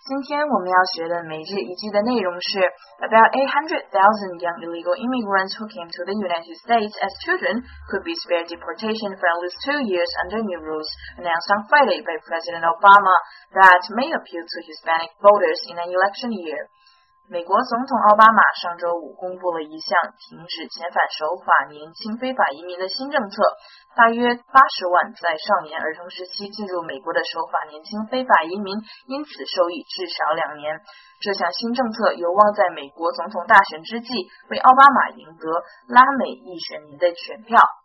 今天我们要学的每日一句的内容是 About 800,000 young illegal immigrants who came to the United States as children could be spared deportation for at least 2 years under new rules announced on Friday by President Obama that may appeal to Hispanic voters in an election year.美国总统奥巴马上周五公布了一项停止遣返守法年轻非法移民的新政策，大约80万在少年儿童时期进入美国的守法年轻非法移民因此受益至少2年。这项新政策有望在美国总统大选之际为奥巴马赢得拉美裔选民的选票。